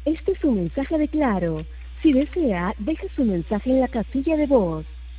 Este es un mensaje de Claro. Si desea, deje su mensaje en la casilla de voz.